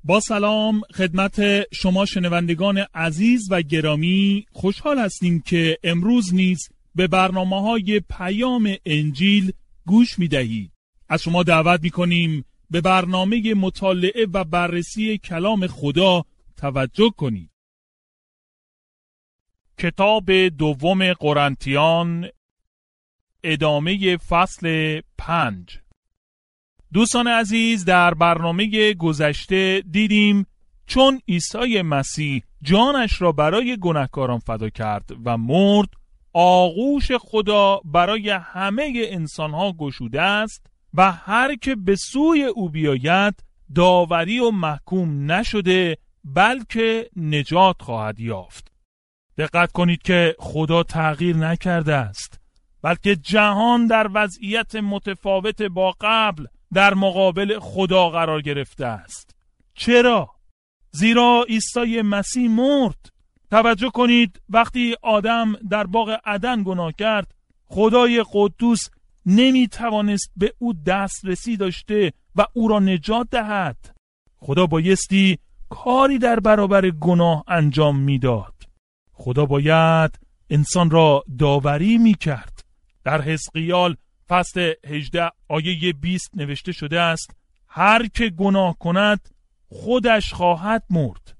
با سلام خدمت شما شنوندگان عزیز و گرامی، خوشحال هستیم که امروز نیز به برنامه‌های پیام انجیل گوش می‌دهید. از شما دعوت می‌کنیم به برنامه مطالعه و بررسی کلام خدا توجه کنید. کتاب دوم قرنتیان، ادامه فصل 5. دوستان عزیز، در برنامه گذشته دیدیم چون عیسی مسیح جانش را برای گناهکاران فدا کرد و مرد، آغوش خدا برای همه انسانها گشوده است و هر که به سوی او بیاید داوری و محکوم نشده بلکه نجات خواهد یافت. دقت کنید که خدا تغییر نکرده است، بلکه جهان در وضعیت متفاوت با قبل در مقابل خدا قرار گرفته است. چرا؟ زیرا عیسی مسیح مرد. توجه کنید، وقتی آدم در باغ عدن گناه کرد، خدای قدوس نمی توانست به او دسترسی داشته و او را نجات دهد. خدا بایستی کاری در برابر گناه انجام میداد. خدا باید انسان را داوری می کرد. در حزقیال فصل 18 آیه 20 نوشته شده است: هر که گناه کند خودش خواهد مرد.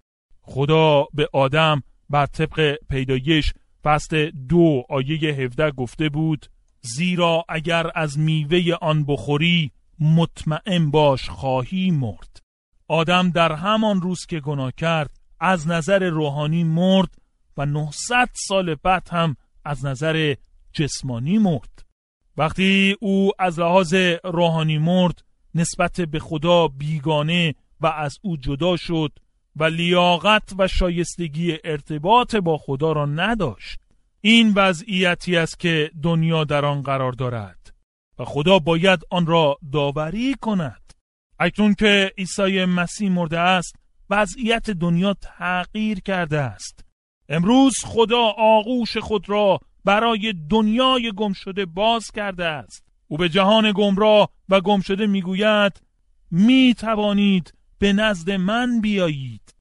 خدا به آدم بر طبق پیدایش فصل 2 آیه 17 گفته بود: زیرا اگر از میوه آن بخوری مطمئن باش خواهی مرد. آدم در همان روز که گناه کرد از نظر روحانی مرد و 900 سال بعد هم از نظر جسمانی مرد. وقتی او از لحاظ روحانی مرد، نسبت به خدا بیگانه و از او جدا شد و لیاقت و شایستگی ارتباط با خدا را نداشت. این وضعیتی است که دنیا در آن قرار دارد و خدا باید آن را داوری کند. اکنون که عیسی مسیح مرده است، وضعیت دنیا تغییر کرده است. امروز خدا آغوش خود را برای دنیای گم شده باز کرده است. او به جهان گمراه و گم شده میگوید: می توانید به نزد من بیایید.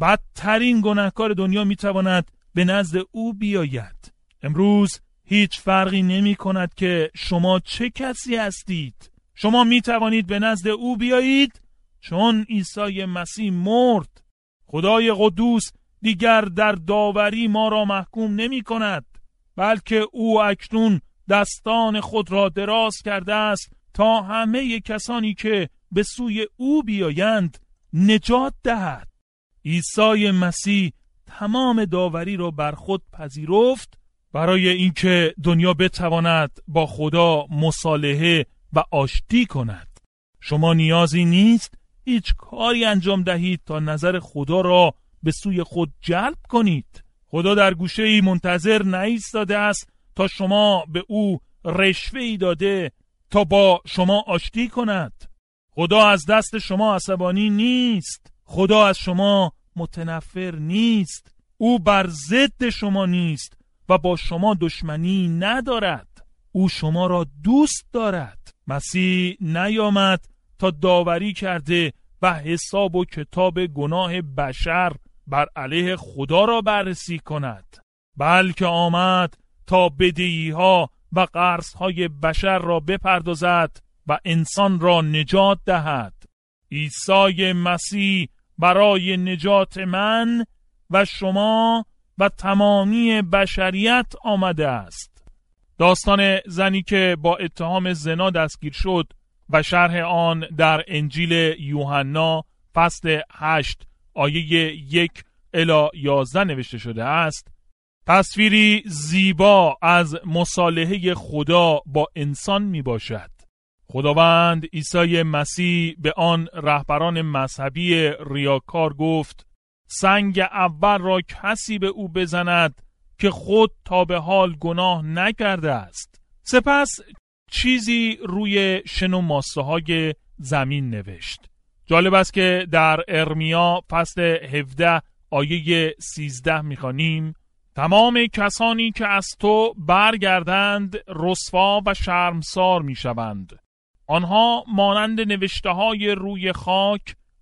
بدترین گناهکار دنیا می تواند به نزد او بیاید. امروز هیچ فرقی نمی کند که شما چه کسی هستید. شما می توانید به نزد او بیایید چون عیسی مسیح مرد. خدای قدوس دیگر در داوری ما را محکوم نمی کند، بلکه او اکنون دستان خود را دراز کرده است تا همه کسانی که به سوی او بیایند نجات دهد. عیسی مسیح تمام داوری را بر خود پذیرفت برای اینکه دنیا بتواند با خدا مصالحه و آشتی کند. شما نیازی نیست هیچ کاری انجام دهید تا نظر خدا را به سوی خود جلب کنید. خدا در گوشه‌ای منتظر نایستاده است تا شما به او رشوه‌ای داده تا با شما آشتی کند. خدا از دست شما عصبانی نیست. خدا از شما متنفر نیست. او بر ضد شما نیست و با شما دشمنی ندارد. او شما را دوست دارد. مسیح نیامد تا داوری کرده و حساب و کتاب گناه بشر بر علیه خدا را بررسی کند، بلکه آمد تا بدهی‌ها و قرض‌های بشر را بپردازد و انسان را نجات دهد. عیسی مسیح برای نجات من و شما و تمامی بشریت آمده است. داستان زنی که با اتهام زنا دستگیر شد و شرح آن در انجیل یوحنا فصل 8 آیه 1 الی 11 نوشته شده است. تصویری زیبا از مصالحه خدا با انسان می باشد. خداوند عیسی مسیح به آن رهبران مذهبی ریاکار گفت: سنگ اول را کسی به او بزند که خود تا به حال گناه نکرده است. سپس چیزی روی شن و ماسه های زمین نوشت. جالب است که در ارمیا فصل 17 آیه 13 می‌خوانیم: تمام کسانی که از تو برگردند رسوا و شرمسار می‌شوند. آنها مانند نوشته‌های روی خاک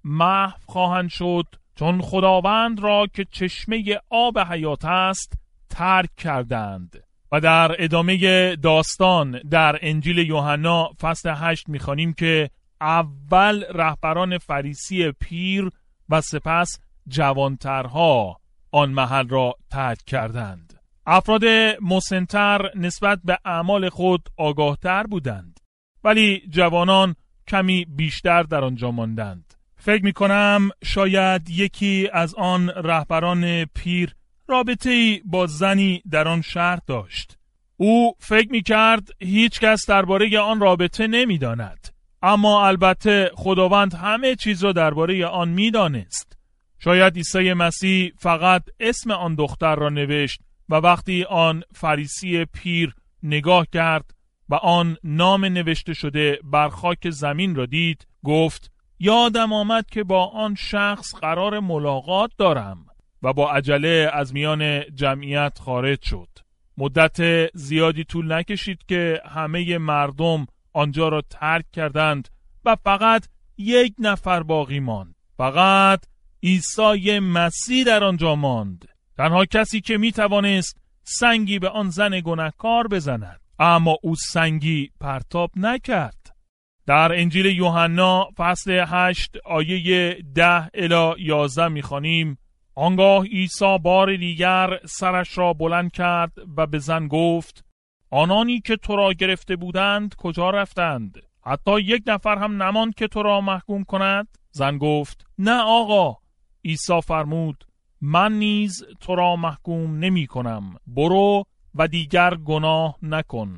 محو خواهند شد، چون خداوند را که چشمه آب حیات است ترک کردند. و در ادامه داستان در انجیل یوحنا فصل 8 می‌خوانیم که اول رهبران فریسی پیر و سپس جوانترها آن محل را ترک کردند. افراد مسن‌تر نسبت به اعمال خود آگاهتر بودند، ولی جوانان کمی بیشتر در آنجا ماندند. فکر می‌کنم شاید یکی از آن رهبران پیر رابطه‌ای با زنی در آن شهر داشت. او فکر می‌کرد هیچ کس درباره آن رابطه نمی‌داند، اما البته خداوند همه چیز را درباره آن می‌دانست. شاید عیسی مسیح فقط اسم آن دختر را نوشت و وقتی آن فریسی پیر نگاه کرد و آن نام نوشته شده بر خاک زمین را دید، گفت یادم آمد که با آن شخص قرار ملاقات دارم و با عجله از میان جمعیت خارج شد. مدت زیادی طول نکشید که همه مردم آنجا را ترک کردند و فقط یک نفر باقی ماند. فقط عیسی مسیح در آنجا ماند، تنها کسی که می توانست سنگی به آن زن گناهکار بزند، اما او سنگی پرتاب نکرد. در انجیل یوحنا فصل 8 آیه 10 الی 11 می‌خوانیم: آنگاه عیسی بار دیگر سرش را بلند کرد و به زن گفت آنانی که تو را گرفته بودند کجا رفتند؟ حتی یک نفر هم نماند که تو را محکوم کند؟ زن گفت نه آقا. عیسی فرمود من نیز تو را محکوم نمی کنم، برو و دیگر گناه نکن.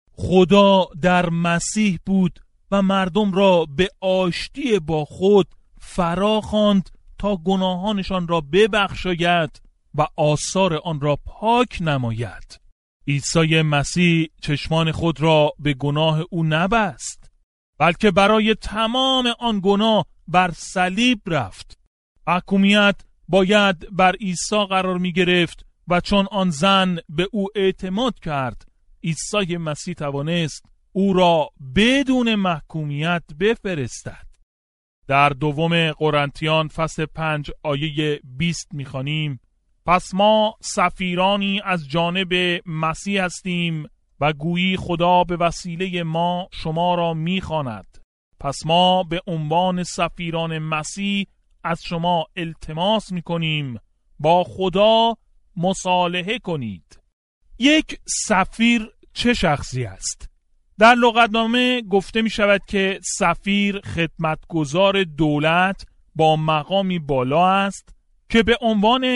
خدا در مسیح بود و مردم را به آشتی با خود فرا خواند تا گناهانشان را ببخشاید و آثار آن را پاک نماید. عیسی مسیح چشمان خود را به گناه او نبست، بلکه برای تمام آن گناه بر صلیب رفت. محکومیت باید بر عیسی قرار می گرفت و چون آن زن به او اعتماد کرد، عیسی مسیح توانست او را بدون محکومیت بفرستد. در دوم قرنتیان فصل 5 آیه 20 می‌خوانیم: پس ما سفیرانی از جانب مسیح هستیم و گویی خدا به وسیله ما شما را می‌خواند. پس ما به عنوان سفیران مسیح از شما التماس می‌کنیم با خدا مصالحه کنید. یک سفیر چه شخصی است؟ در لغتنامه گفته می شود که سفیر خدمتگزار دولت با مقامی بالا است که به عنوان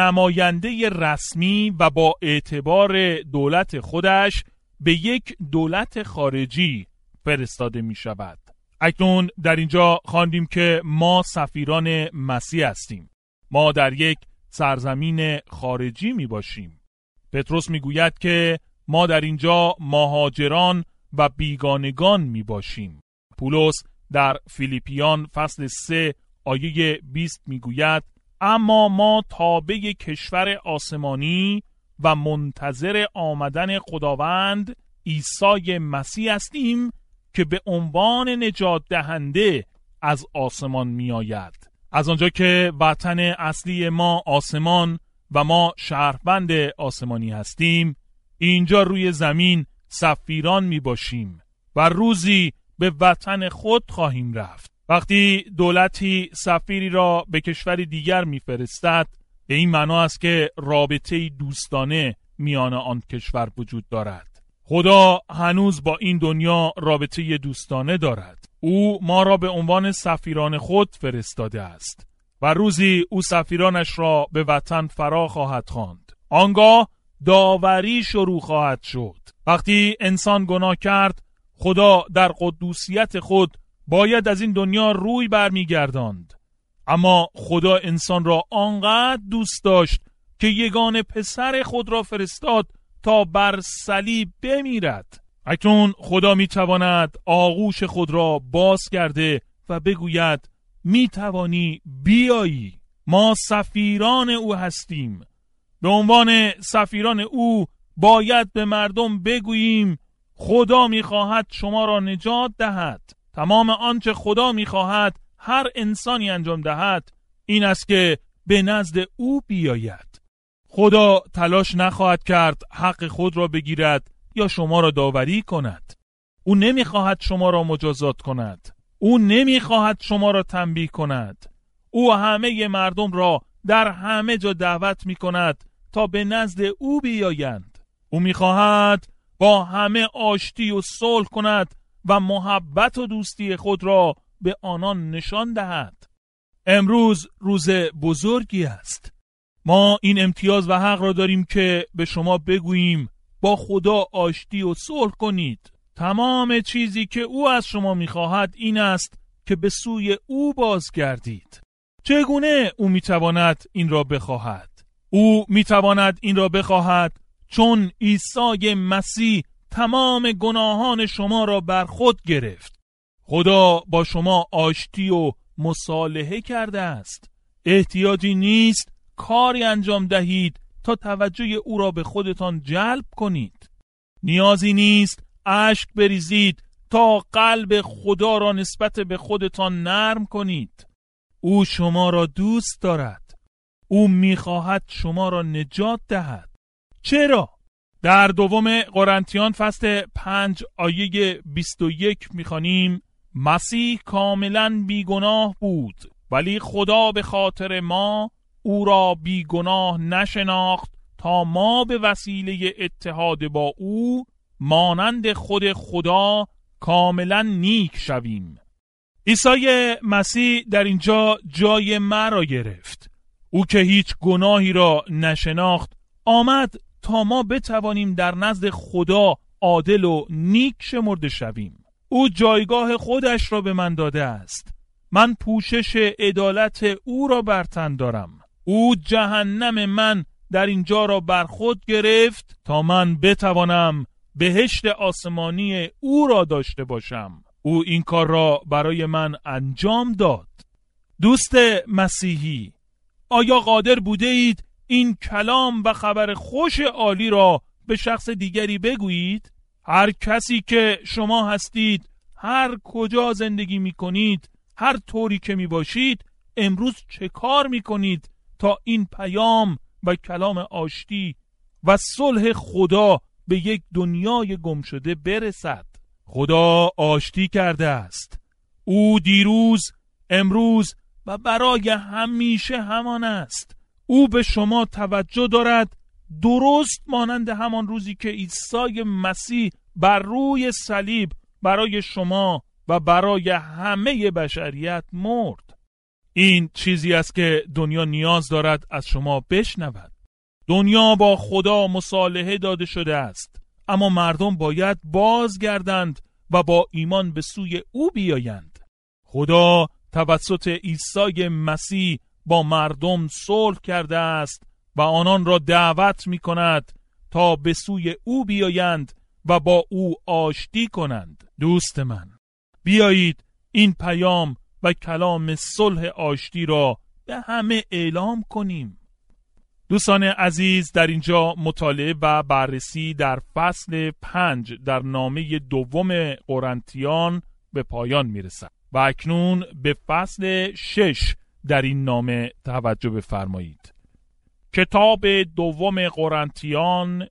نماینده رسمی و با اعتبار دولت خودش به یک دولت خارجی فرستاده می شود. اکنون در اینجا خواندیم که ما سفیران مسیح هستیم. ما در یک سرزمین خارجی می باشیم. پتروس می گوید که ما در اینجا مهاجران و بیگانگان می باشیم. پولس در فیلیپیان فصل 3 آیه 20 می گوید اما ما تابع کشور آسمانی و منتظر آمدن خداوند عیسی مسیح هستیم که به عنوان نجات دهنده از آسمان می آید. از آنجا که وطن اصلی ما آسمان و ما شهروند آسمانی هستیم، اینجا روی زمین سفیران می باشیم و روزی به وطن خود خواهیم رفت. وقتی دولتی سفیری را به کشور دیگر می فرستد، به این معنا است که رابطه دوستانه میان آن کشور وجود دارد. خدا هنوز با این دنیا رابطه دوستانه دارد. او ما را به عنوان سفیران خود فرستاده است و روزی او سفیرانش را به وطن فرا خواهد خواند. آنگاه داوری شروع خواهد شد. وقتی انسان گناه کرد، خدا در قدوسیت خود باید از این دنیا روی برمیگرداند، اما خدا انسان را آنقدر دوست داشت که یگانه پسر خود را فرستاد تا بر صلیب بمیرد. اکنون خدا میتواند آغوش خود را باز کرده و بگوید میتوانی بیایی. ما سفیران او هستیم. به عنوان سفیران او باید به مردم بگوییم خدا میخواهد شما را نجات دهد. تمام آنچه خدا میخواهد هر انسانی انجام دهد این است که به نزد او بیاید. خدا تلاش نخواهد کرد حق خود را بگیرد یا شما را داوری کند. او نمیخواهد شما را مجازات کند. او نمیخواهد شما را تنبیه کند. او همه مردم را در همه جا دعوت میکند تا به نزد او بیایند. او میخواهد با همه آشتی و صلح کند و محبت و دوستی خود را به آنان نشان دهد. امروز روز بزرگی است. ما این امتیاز و حق را داریم که به شما بگوییم با خدا آشتی و صلح کنید. تمام چیزی که او از شما میخواهد این است که به سوی او بازگردید. چگونه او میتواند این را بخواهد؟ او میتواند این را بخواهد چون عیسی مسیح تمام گناهان شما را بر خود گرفت. خدا با شما آشتی و مصالحه کرده است. احتیاجی نیست کاری انجام دهید تا توجه او را به خودتان جلب کنید. نیازی نیست اشک بریزید تا قلب خدا را نسبت به خودتان نرم کنید. او شما را دوست دارد. او میخواهد شما را نجات دهد. چرا؟ در دوم قرنتیان فصل 5 آیه 21 میخوانیم: مسیح کاملا بیگناه بود ولی خدا به خاطر ما او را بیگناه نشناخت تا ما به وسیله اتحاد با او مانند خود خدا کاملا نیک شویم. عیسی مسیح در اینجا جای ما را گرفت. او که هیچ گناهی را نشناخت آمد تا ما بتوانیم در نزد خدا عادل و نیک شمرده شویم. او جایگاه خودش را به من داده است. من پوشش عدالت او را بر تن دارم. او جهنم من در اینجا را بر خود گرفت تا من بتوانم بهشت آسمانی او را داشته باشم. او این کار را برای من انجام داد. دوست مسیحی، آیا قادر بوده اید این کلام و خبر خوش عالی را به شخص دیگری بگویید؟ هر کسی که شما هستید، هر کجا زندگی می کنید، هر طوری که می باشید، امروز چه کار می کنید تا این پیام و کلام آشتی و صلح خدا به یک دنیای گم شده برسد؟ خدا آشتی کرده است. او دیروز، امروز و برای همیشه همان است. او به شما توجه دارد، درست مانند همان روزی که عیسی مسیح بر روی صلیب برای شما و برای همه بشریت مرد. این چیزی است که دنیا نیاز دارد از شما بشنود. دنیا با خدا مصالحه داده شده است، اما مردم باید بازگردند و با ایمان به سوی او بیایند. خدا توسط عیسی مسیح با مردم صلح کرده است و آنان را دعوت می کند تا به سوی او بیایند و با او آشتی کنند. دوست من، بیایید این پیام و کلام صلح آشتی را به همه اعلام کنیم. دوستان عزیز، در اینجا مطالعه و بررسی در فصل 5 در نامه دوم قرنتیان به پایان میرسد و اکنون به فصل 6 در این نامه توجه بفرمایید. کتاب دوم قرنتیان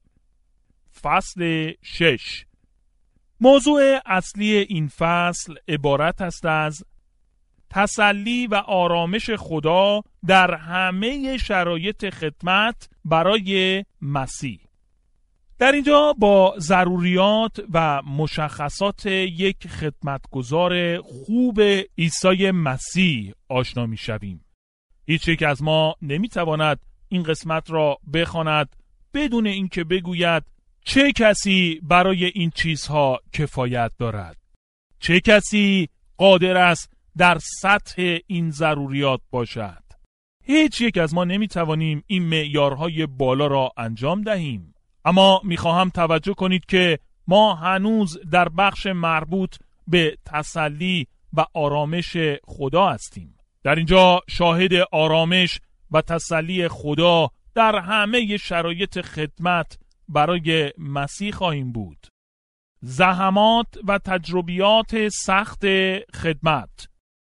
فصل 6. موضوع اصلی این فصل عبارت است از تسلی و آرامش خدا در همه شرایط خدمت برای مسیح. در اینجا با ضروریات و مشخصات یک خدمتگزار خوب عیسی مسیح آشنا می شویم. هیچ یک از ما نمی تواند این قسمت را بخواند بدون اینکه بگوید چه کسی برای این چیزها کفایت دارد. چه کسی قادر است در سطح این ضروریات باشد. هیچ یک از ما نمی توانیم این معیارهای بالا را انجام دهیم. اما میخواهم توجه کنید که ما هنوز در بخش مربوط به تسلی و آرامش خدا هستیم. در اینجا شاهد آرامش و تسلی خدا در همه شرایط خدمت برای مسیح خواهیم بود. زحمات و تجربیات سخت خدمت،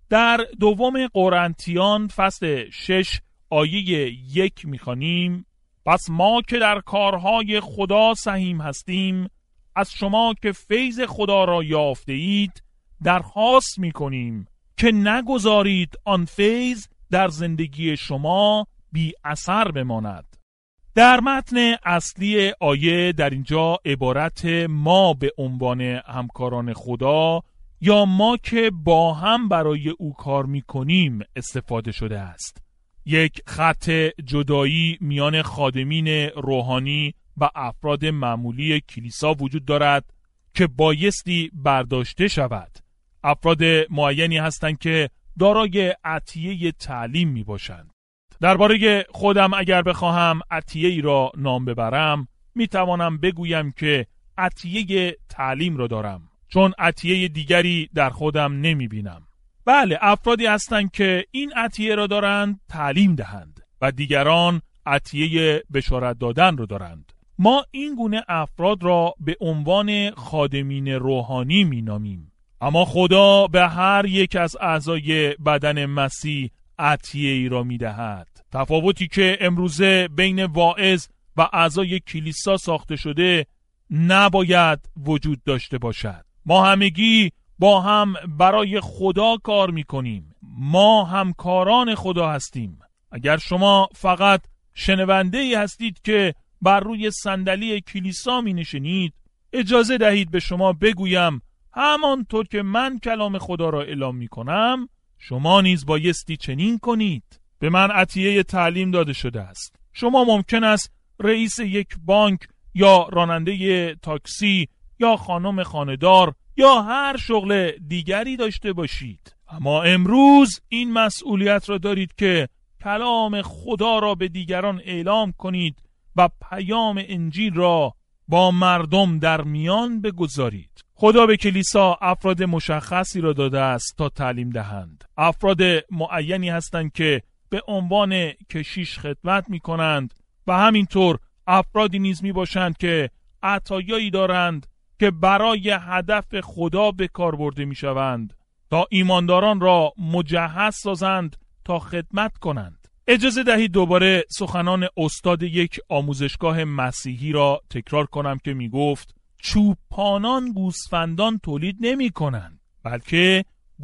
در دوم قرنتیان فصل 6 آیه 1 می‌خوانیم: پس ما که در کارهای خدا سهیم هستیم، از شما که فیض خدا را یافته اید درخواست می‌کنیم که نگذارید آن فیض در زندگی شما بی اثر بماند. در متن اصلی آیه در اینجا عبارت ما به عنوان همکاران خدا یا ما که با هم برای او کار می‌کنیم استفاده شده است. یک خط جدایی میان خادمین روحانی و افراد معمولی کلیسا وجود دارد که بایستی برداشته شود. افراد معینی هستند که دارای عطیه تعلیم می باشند. درباره خودم اگر بخواهم عطیه ای را نام ببرم، می توانم بگویم که عطیه تعلیم را دارم، چون عطیه دیگری در خودم نمی بینم. بله، افرادی هستند که این عطیه را دارند تعلیم دهند و دیگران عطیه بشارت دادن را دارند. ما این گونه افراد را به عنوان خادمین روحانی می نامیم. اما خدا به هر یک از اعضای بدن مسیح عطیه ای را می دهد. تفاوتی که امروزه بین واعظ و اعضای کلیسا ساخته شده نباید وجود داشته باشد. ما همگی با هم برای خدا کار می کنیم. ما همکاران خدا هستیم. اگر شما فقط شنونده ای هستید که بر روی صندلی کلیسا می نشینید، اجازه دهید به شما بگویم همانطور که من کلام خدا را اعلام می کنم، شما نیز بایستی چنین کنید. به من عطیه تعلیم داده شده است. شما ممکن است رئیس یک بانک یا راننده تاکسی یا خانم خانه‌دار یا هر شغل دیگری داشته باشید، اما امروز این مسئولیت را دارید که کلام خدا را به دیگران اعلام کنید و پیام انجیل را با مردم در میان بگذارید. خدا به کلیسا افراد مشخصی را داده است تا تعلیم دهند. افراد معینی هستند که به عنوان کشیش خدمت می کنند و همینطور افرادی نیز می باشند که عطایایی دارند که برای هدف خدا به کار برده می شوند تا ایمانداران را مجهز سازند تا خدمت کنند. اجازه دهید دوباره سخنان استاد یک آموزشگاه مسیحی را تکرار کنم که می گفت چوپانان گوسفندان تولید نمی کنند، بلکه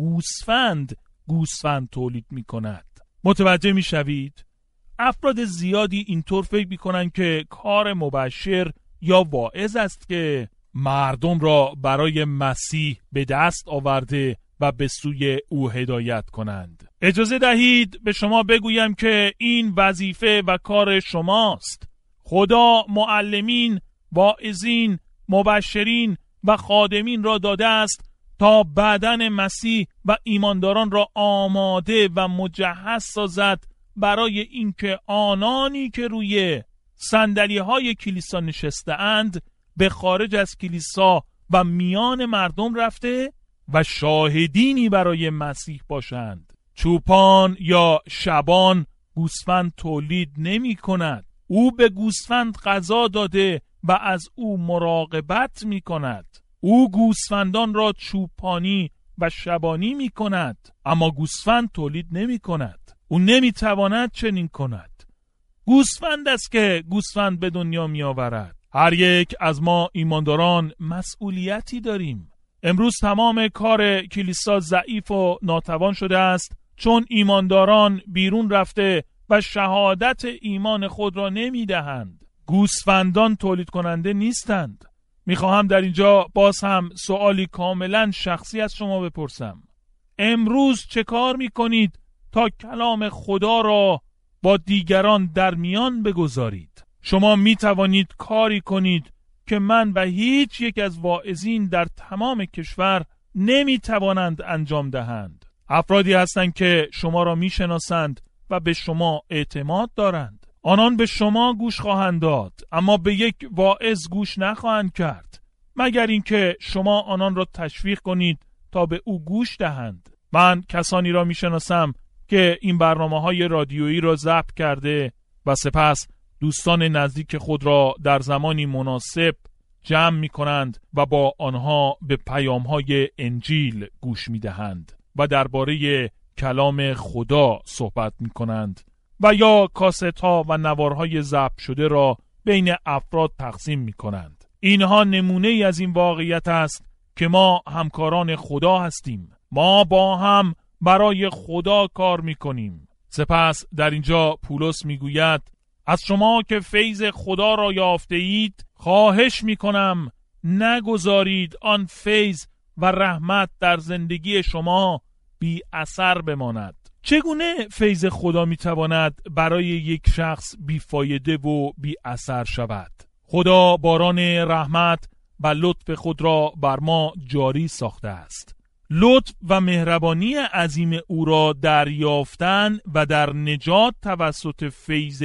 گوسفند تولید می کند. متوجه می شوید؟ افراد زیادی اینطور فکر می کنند که کار مبشر یا واعظ است که مردم را برای مسیح به دست آورده و به سوی او هدایت کنند. اجازه دهید به شما بگویم که این وظیفه و کار شماست. خدا معلمین، واعظین، مبشرین و خادمین را داده است تا بدن مسیح و ایمانداران را آماده و مجهز سازد برای اینکه آنانی که روی صندلی‌های کلیسا نشسته‌اند به خارج از کلیسا و میان مردم رفته و شاهدینی برای مسیح باشند. چوپان یا شبان گوسفند تولید نمی کند. او به گوسفند غذا داده و از او مراقبت می کند. او گوسفندان را چوپانی و شبانی می کند، اما گوسفند تولید نمی کند. او نمی تواند چنین کند. گوسفند است که گوسفند به دنیا می آورد. هر یک از ما ایمانداران مسئولیتی داریم. امروز تمام کار کلیسا ضعیف و ناتوان شده است، چون ایمانداران بیرون رفته و شهادت ایمان خود را نمی دهند. گوسفندان تولید کننده نیستند. میخواهم در اینجا باز هم سوالی کاملا شخصی از شما بپرسم. امروز چه کار میکنید تا کلام خدا را با دیگران در میان بگذارید؟ شما میتوانید کاری کنید که من و هیچ یک از واعظین در تمام کشور نمیتوانند انجام دهند. افرادی هستند که شما را میشناسند و به شما اعتماد دارند. آنان به شما گوش خواهند داد، اما به یک واعظ گوش نخواهند کرد مگر اینکه شما آنان را تشویق کنید تا به او گوش دهند. من کسانی را میشناسم که این برنامه‌های رادیویی را ضبط کرده و سپس دوستان نزدیک خود را در زمانی مناسب جمع می کنند و با آنها به پیام‌های انجیل گوش می دهند. و درباره کلام خدا صحبت می‌کنند و یا کاست‌ها و نوارهای ضبط شده را بین افراد تقسیم می‌کنند. اینها نمونه‌ای از این واقعیت است که ما همکاران خدا هستیم. ما با هم برای خدا کار می‌کنیم. سپس در اینجا پولس می‌گوید از شما که فیض خدا را یافته اید خواهش می‌کنم نگذارید آن فیض و رحمت در زندگی شما بی اثر بماند. چگونه فیض خدا میتواند برای یک شخص بیفایده و بی اثر شود؟ خدا باران رحمت و لطف خود را بر ما جاری ساخته است. لطف و مهربانی عظیم او را دریافتن و در نجات توسط فیض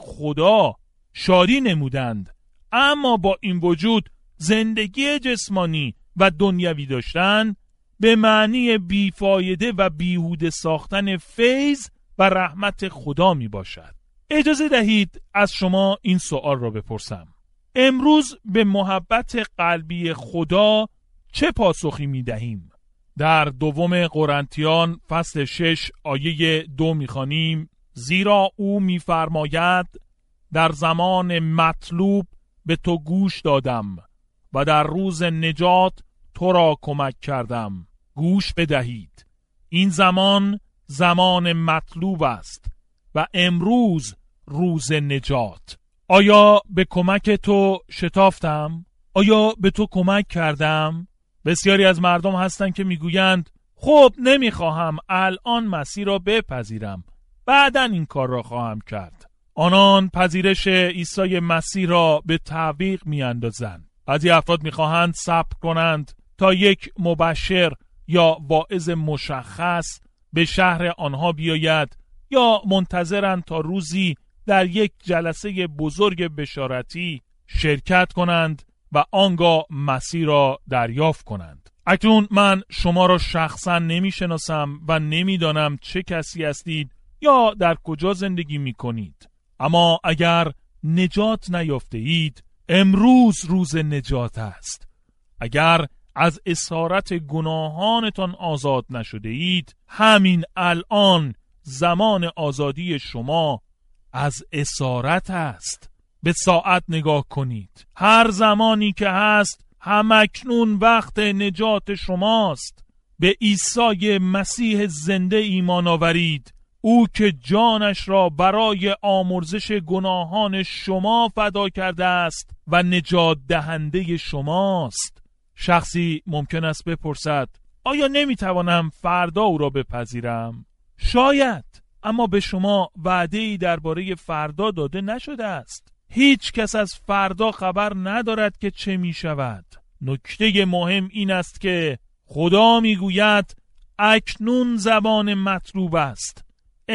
خدا شادی نمودند، اما با این وجود زندگی جسمانی و دنیوی داشتن به معنی بیفایده و بیهوده ساختن فیض و رحمت خدا می باشد. اجازه دهید از شما این سوال را بپرسم: امروز به محبت قلبی خدا چه پاسخی می دهیم؟ در دوم قرنتیان فصل 6 آیه 2 می خوانیم: زیرا او می فرماید در زمان مطلوب به تو گوش دادم و در روز نجات تو را کمک کردم. گوش بدهید، این زمان زمان مطلوب است و امروز روز نجات. آیا به کمک تو شتافتم؟ آیا به تو کمک کردم؟ بسیاری از مردم هستند که میگویند خب نمیخواهم الان مسیح را بپذیرم، بعداً این کار را خواهم کرد. آنان پذیرش عیسی مسیح را به تعویق میاندازند. بعضی افراد میخواهند صبر کنند تا یک مبشر یا واعظ مشخص به شهر آنها بیاید، یا منتظرند تا روزی در یک جلسه بزرگ بشارتی شرکت کنند و آنگاه مسیح را دریافت کنند. اکنون من شما را شخصا نمیشناسم و نمیدانم چه کسی هستید یا در کجا زندگی میکنید، اما اگر نجات نیافته اید امروز روز نجات است. اگر از اسارت گناهانتان آزاد نشده اید همین الان زمان آزادی شما از اسارت است. به ساعت نگاه کنید. هر زمانی که هست همکنون وقت نجات شماست. به عیسی مسیح زنده ایمان آورید، او که جانش را برای آمرزش گناهان شما فدا کرده است و نجات دهنده شماست. شخصی ممکن است بپرسد آیا نمیتوانم فردا او را بپذیرم؟ شاید، اما به شما وعده‌ای درباره فردا داده نشده است. هیچ کس از فردا خبر ندارد که چه می شود. نکته مهم این است که خدا می گوید اکنون زمان مطلوب است.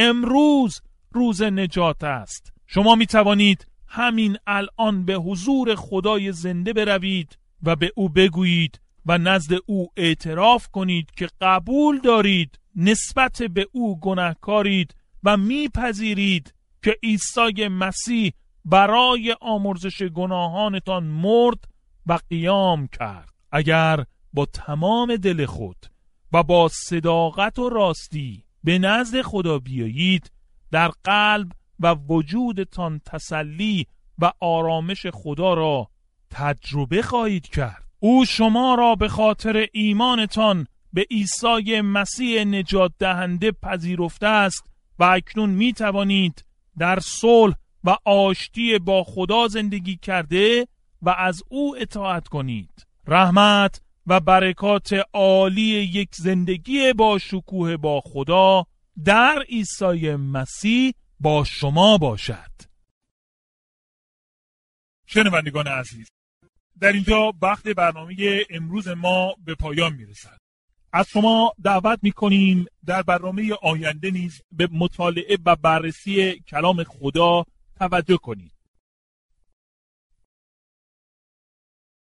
امروز روز نجات است. شما می توانید همین الان به حضور خدای زنده بروید و به او بگویید و نزد او اعتراف کنید که قبول دارید نسبت به او گناهکارید و میپذیرید که عیسی مسیح برای آمرزش گناهانتان مرد و قیام کرد. اگر با تمام دل خود و با صداقت و راستی به نزد خدا بیایید، در قلب و وجودتان تسلی و آرامش خدا را تجربه خواهید کرد. او شما را به خاطر ایمانتان به عیسی مسیح نجات دهنده پذیرفته است و اکنون می توانید در صلح و آشتی با خدا زندگی کرده و از او اطاعت کنید. رحمت و برکات عالی یک زندگی با شکوه با خدا در عیسی مسیح با شما باشد. شنوندگان عزیز، در اینجا وقت برنامه امروز ما به پایان میرسد. از شما دعوت میکنیم در برنامه آینده نیز به مطالعه و بررسی کلام خدا توجه کنید.